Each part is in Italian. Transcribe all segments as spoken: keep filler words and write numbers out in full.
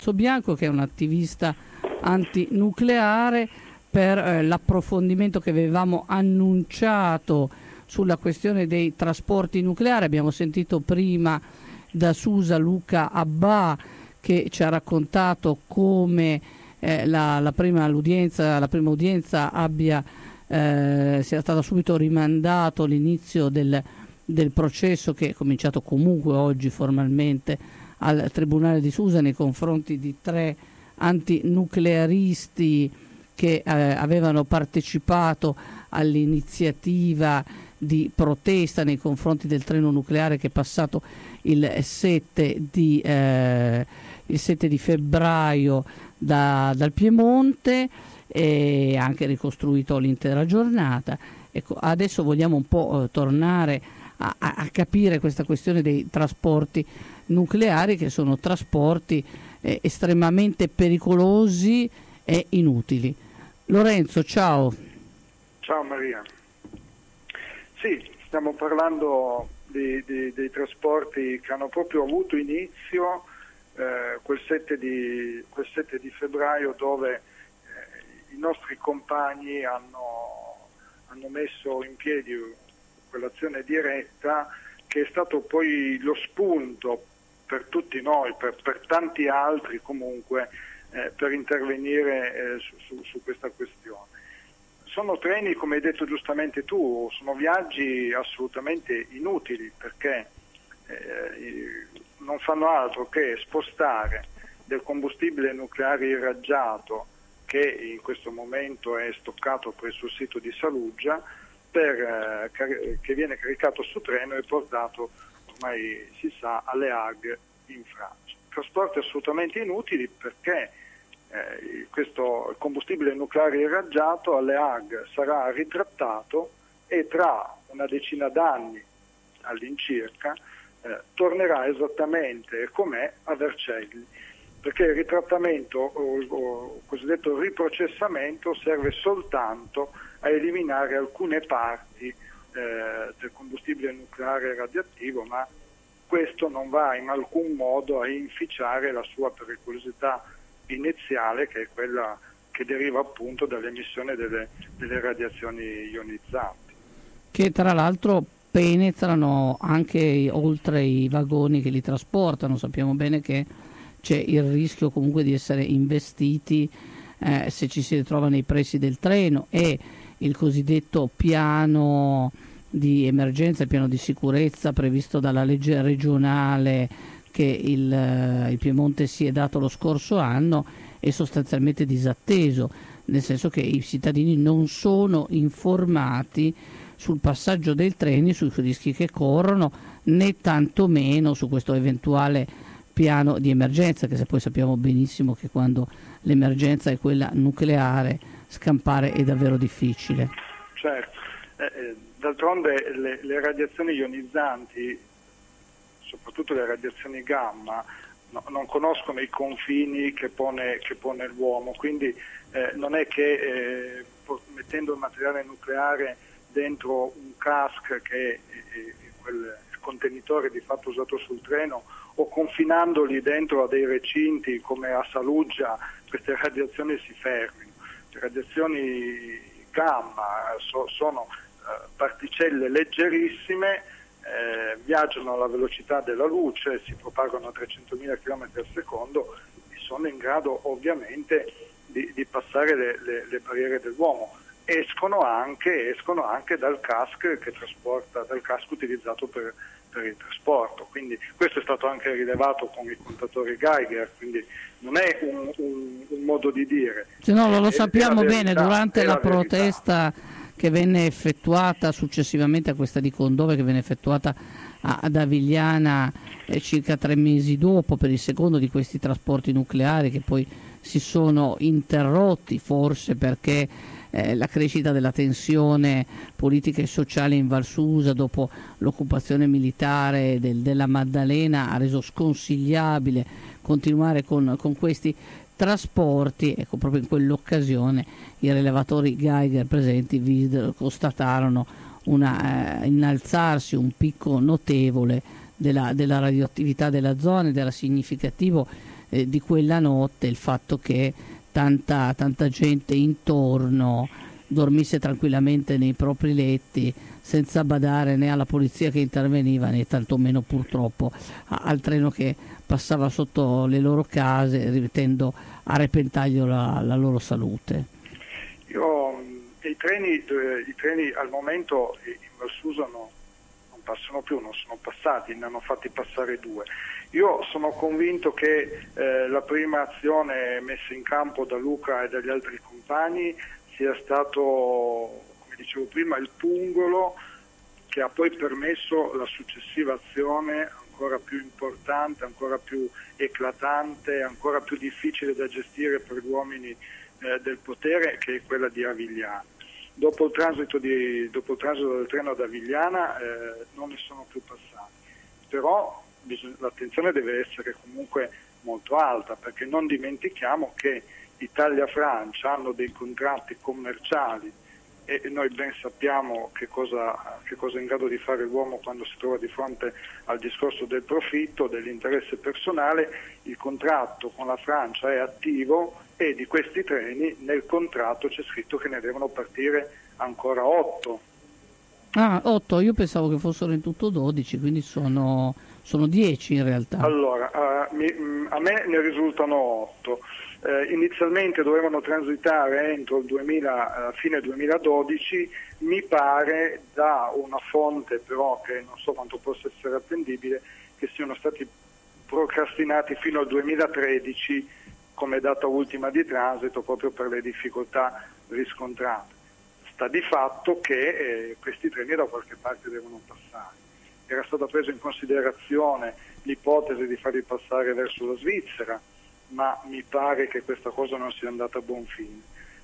Bianco, che è un attivista antinucleare, per eh, l'approfondimento che avevamo annunciato sulla questione dei trasporti nucleari. Abbiamo sentito prima da Susa Luca Abbà, che ci ha raccontato come eh, la, la, prima, l'udienza, la prima udienza abbia eh, sia stata subito rimandato l'inizio del, del processo, che è cominciato comunque oggi formalmente al Tribunale di Susa nei confronti di tre antinuclearisti che eh, avevano partecipato all'iniziativa di protesta nei confronti del treno nucleare che è passato il sette di, eh, il sette di febbraio da, dal Piemonte, e anche ricostruito l'intera giornata. Ecco, adesso vogliamo un po' eh, tornare a, a capire questa questione dei trasporti nucleari, che sono trasporti eh, estremamente pericolosi e inutili. Lorenzo, ciao. Ciao Maria. Sì, stiamo parlando di, di, dei trasporti che hanno proprio avuto inizio eh, quel, sette di, quel sette di febbraio, dove eh, i nostri compagni hanno, hanno messo in piedi quell'azione diretta che è stato poi lo spunto per tutti noi, per, per tanti altri comunque, eh, per intervenire eh, su, su, su questa questione. Sono treni, come hai detto giustamente tu, sono viaggi assolutamente inutili, perché eh, non fanno altro che spostare del combustibile nucleare irraggiato, che in questo momento è stoccato presso il sito di Saluggia, per, eh, che viene caricato su treno e portato, ormai si sa, alle Hague in Francia. Trasporti assolutamente inutili, perché Eh, questo combustibile nucleare irraggiato alle Hague sarà ritrattato e tra una decina d'anni all'incirca eh, tornerà esattamente com'è a Vercelli, perché il ritrattamento o il cosiddetto riprocessamento serve soltanto a eliminare alcune parti eh, del combustibile nucleare radioattivo, ma questo non va in alcun modo a inficiare la sua pericolosità iniziale, che è quella che deriva appunto dall'emissione delle, delle radiazioni ionizzanti, che tra l'altro penetrano anche oltre i vagoni che li trasportano. Sappiamo bene che c'è il rischio comunque di essere investiti eh, se ci si ritrova nei pressi del treno, e il cosiddetto piano di emergenza, il piano di sicurezza previsto dalla legge regionale che il, il Piemonte si è dato lo scorso anno è sostanzialmente disatteso, nel senso che i cittadini non sono informati sul passaggio dei treni, sui rischi che corrono, né tantomeno su questo eventuale piano di emergenza, che se poi sappiamo benissimo che quando l'emergenza è quella nucleare, scampare è davvero difficile. Certo, eh, d'altronde le, le radiazioni ionizzanti, soprattutto le radiazioni gamma, no, non conoscono i confini che pone, che pone l'uomo, quindi eh, non è che eh, mettendo il materiale nucleare dentro un cask, che è, è quel contenitore di fatto usato sul treno, o confinandoli dentro a dei recinti come a Saluggia, queste radiazioni si fermino. Le radiazioni gamma so, sono eh, particelle leggerissime, Eh, viaggiano alla velocità della luce, si propagano a trecentomila chilometri al secondo e sono in grado ovviamente di, di passare le, le, le barriere dell'uomo. Escono anche, escono anche dal casco che trasporta, dal casco utilizzato per, per il trasporto. Quindi questo è stato anche rilevato con i contatori Geiger, quindi non è un, un, un modo di dire. Se no, lo, lo è, sappiamo è la bene, verità, durante la, la protesta che venne effettuata successivamente a questa di Condove, che venne effettuata a, ad Avigliana eh, circa tre mesi dopo, per il secondo di questi trasporti nucleari, che poi si sono interrotti, forse perché eh, la crescita della tensione politica e sociale in Val Susa dopo l'occupazione militare del, della Maddalena ha reso sconsigliabile continuare con, con questi trasporti. Ecco, proprio in quell'occasione i rilevatori Geiger presenti videro, constatarono una, eh, innalzarsi un picco notevole della, della radioattività della zona, ed era significativo eh, di quella notte, il fatto che tanta, tanta gente intorno dormisse tranquillamente nei propri letti senza badare né alla polizia che interveniva né tantomeno purtroppo a, al treno che passava sotto le loro case, rimettendo a repentaglio la, la loro salute. Io, i, treni, i treni al momento in Valsusa no, non passano più, non sono passati, ne hanno fatti passare due. Io sono convinto che eh, la prima azione messa in campo da Luca e dagli altri compagni sia stato, come dicevo prima, il pungolo che ha poi permesso la successiva azione ancora più importante, ancora più eclatante, ancora più difficile da gestire per gli uomini eh, del potere, che è quella di Avigliana. Dopo il transito, di, dopo il transito del treno ad Avigliana eh, non ne sono più passati, però bisogna, l'attenzione deve essere comunque molto alta, perché non dimentichiamo che Italia-Francia hanno dei contratti commerciali e noi ben sappiamo che cosa, che cosa è in grado di fare l'uomo quando si trova di fronte al discorso del profitto, dell'interesse personale. Il contratto con la Francia è attivo e di questi treni nel contratto c'è scritto che ne devono partire ancora otto. Ah, otto, io pensavo che fossero in tutto dodici, quindi sono, sono dieci in realtà. Allora, uh, mi, a me ne risultano otto. Eh, inizialmente dovevano transitare entro il duemila, uh, fine duemiladodici, mi pare da una fonte però che non so quanto possa essere attendibile, che siano stati procrastinati fino al duemilatredici come data ultima di transito proprio per le difficoltà riscontrate. Sta di fatto che eh, questi treni da qualche parte devono passare. Era stata presa in considerazione l'ipotesi di farli passare verso la Svizzera, ma mi pare che questa cosa non sia andata a buon fine.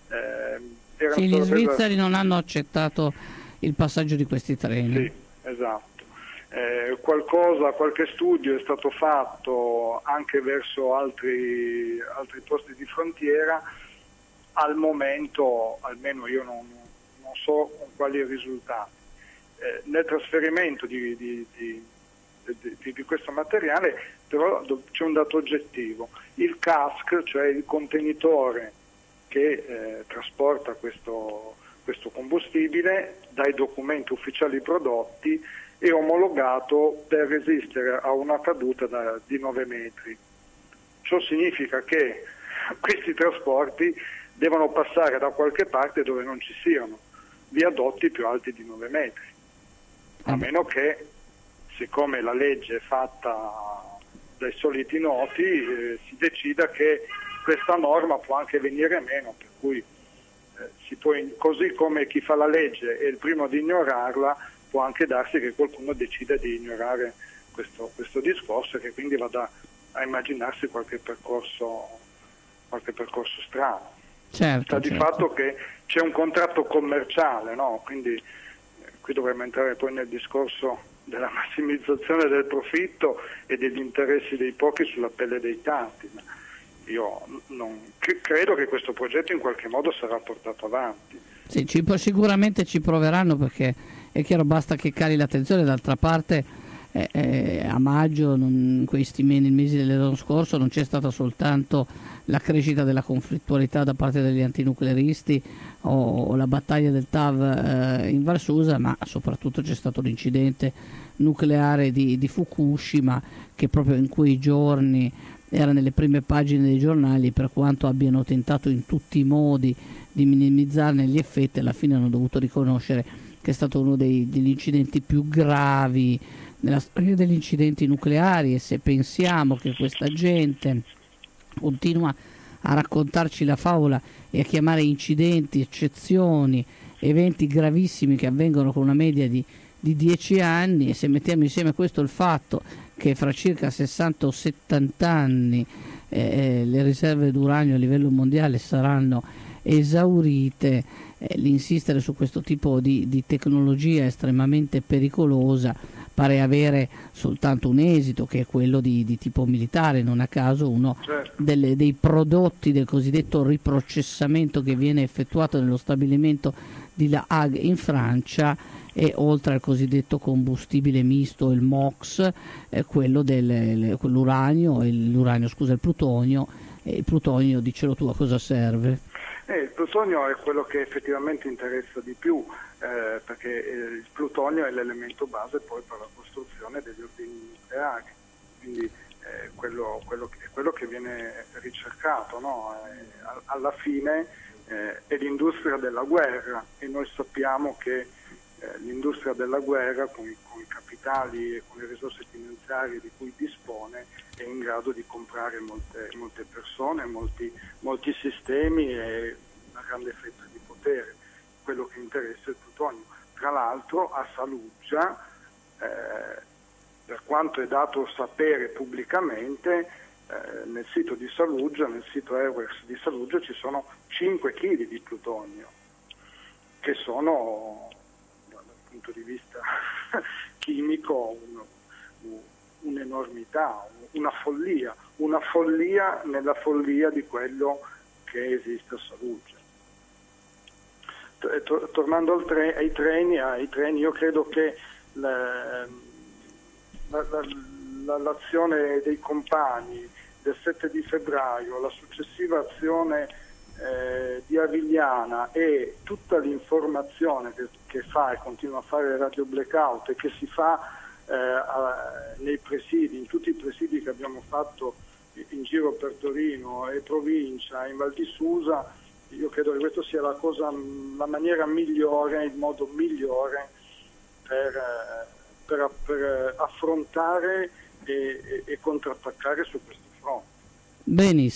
Eh, sì, gli svizzeri presa... non hanno accettato il passaggio di questi treni. Sì, esatto. Eh, qualcosa, qualche studio è stato fatto anche verso altri, altri posti di frontiera. Al momento, almeno io non, non so con quali risultati. Eh, nel trasferimento di, di, di, di, di questo materiale però c'è un dato oggettivo: il cask, cioè il contenitore che eh, trasporta questo, questo combustibile, dai documenti ufficiali prodotti è omologato per resistere a una caduta da, di nove metri. Ciò significa che questi trasporti devono passare da qualche parte dove non ci siano viadotti più alti di nove metri, a meno che, siccome la legge è fatta dai soliti noti, eh, si decida che questa norma può anche venire meno, per cui eh, si può, così come chi fa la legge è il primo ad ignorarla, può anche darsi che qualcuno decida di ignorare questo, questo discorso e che quindi vada a immaginarsi qualche percorso, qualche percorso strano. Certo, Sta di certo. fatto che c'è un contratto commerciale, no? Quindi eh, qui dovremmo entrare poi nel discorso della massimizzazione del profitto e degli interessi dei pochi sulla pelle dei tanti. Io non, credo che questo progetto in qualche modo sarà portato avanti. Sì, ci, sicuramente ci proveranno, perché è chiaro, basta che cali l'attenzione. D'altra parte eh, eh, a maggio, non, in questi mesi, mesi dell'anno scorso, non c'è stata soltanto la crescita della conflittualità da parte degli antinuclearisti o, o la battaglia del T A V eh, in Valsusa, ma soprattutto c'è stato l'incidente nucleare di, di Fukushima, che proprio in quei giorni era nelle prime pagine dei giornali. Per quanto abbiano tentato in tutti i modi di minimizzarne gli effetti, alla fine hanno dovuto riconoscere che è stato uno dei, degli incidenti più gravi nella storia degli incidenti nucleari. E se pensiamo che questa gente continua a raccontarci la favola e a chiamare incidenti, eccezioni, eventi gravissimi che avvengono con una media di, di dieci anni, e se mettiamo insieme a questo il fatto che fra circa sessanta o settanta anni eh, le riserve d'uranio a livello mondiale saranno esaurite, eh, l'insistere su questo tipo di, di tecnologia estremamente pericolosa pare avere soltanto un esito, che è quello di, di tipo militare. Non a caso uno certo. delle, dei prodotti del cosiddetto riprocessamento che viene effettuato nello stabilimento di La Hague in Francia e oltre al cosiddetto combustibile misto, il MOX, eh, quello dell'uranio, l'uranio scusa, il plutonio. E il plutonio, dicelo tu, a cosa serve? Eh, il plutonio è quello che effettivamente interessa di più, eh, perché eh, il plutonio è l'elemento base poi per la costruzione degli ordigni nucleari, quindi eh, quello, quello, che, quello che viene ricercato, no? eh, alla fine eh, è l'industria della guerra, e noi sappiamo che eh, l'industria della guerra con i, con i capitali e con le risorse finanziarie di cui dispone è in grado di comprare molte, molte persone, molti, molti sistemi e una grande fetta di potere. Quello che interessa è il plutonio. Tra l'altro a Saluggia, eh, per quanto è dato sapere pubblicamente, eh, nel sito di Saluggia, nel sito Airworks di Saluggia ci sono cinque chili di plutonio, che sono dal punto di vista chimico un, un, un'enormità, una follia, una follia nella follia di quello che esiste a Saluggia. Tornando al tre, ai, treni, ai treni, io credo che la, la, la, l'azione dei compagni del sette di febbraio, la successiva azione eh, di Avigliana e tutta l'informazione che, che fa e continua a fare Radio Blackout e che si fa eh, a, nei presidi, in tutti i presidi che abbiamo fatto in giro per Torino e provincia, in Val di Susa, io credo che questa sia la cosa, la maniera migliore, il modo migliore per, per, per affrontare e, e, e contrattaccare su questo fronte. Benissimo.